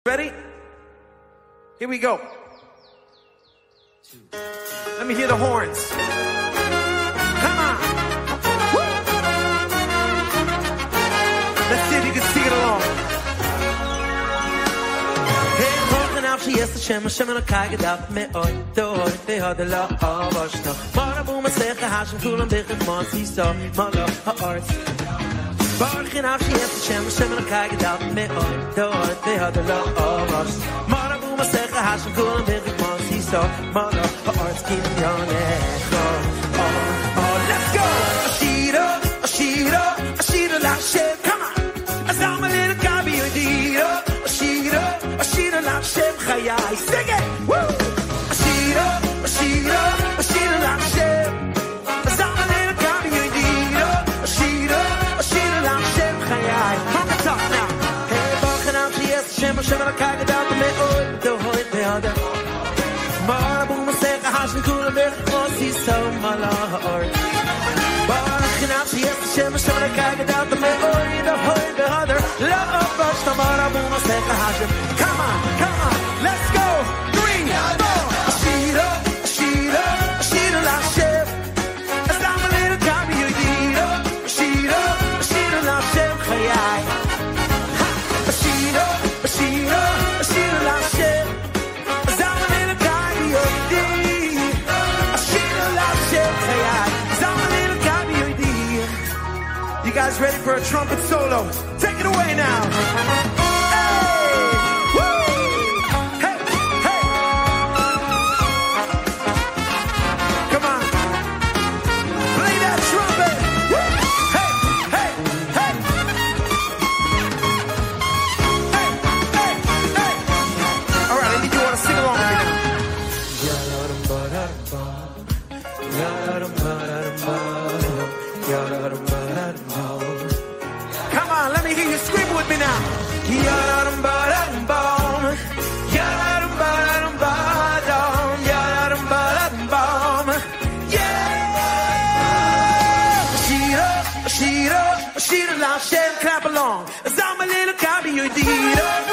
Ready? Here we go. Let me hear the horns. Come on. Woo! Let's see if you can sing it along. Hey, morgen auf sie erste Schemmer, Schemmer noch kein Gedacht mehr oi, doi, die hat der Loch, was noch. Mara boom, es lege haschen, kulen, bichig, man, sie so, mala, ha-art. Morgen auf sie erste Schemmer, Schemmer noch kein Gedacht mehr oi, doi, die hat der Loch, was. Mara boom, es lege haschen, kulen, bichig, man, sie so, mala, ha-art, keep on it, oh, let's go! Ashira, Ashira, Ashira, la shit, come on! Azam a little gabi, Ashira, Ashira, Ashira, la shit, chayai, sing it! Woo! Ashira, Ashira, Ashira, la shit, Azam a little gabi, Ashira, Ashira, Ashira, la shit, chayai. From the top now. Hey, bachen out the yes, Shem, Shem, la kage down the middle, the hoy, the other. Mara boom, say, hashin, kula, bich, si so, mala, or. Bachen out the yes, Shem, Shem, la kage down the middle, the hoy, the other. Love, rush, the mara boom, say, hashin. Come on, let's go. 3, 4. Ashira, Ashira, Ashira, la ship. As I'm a little copy, you eat up. Ashira, Ashira, la ship, chayai. Ashira, Ashira, Ashira, la ship. As I'm a little copy, you eat. Ashira, la ship, chayai. As I'm a little copy, you eat. You guys ready for a trumpet solo? Take it away now. Come on, let me hear you scream with me now. Yeah! Ashira, la shem, clap along. As I'm a little copy, you did.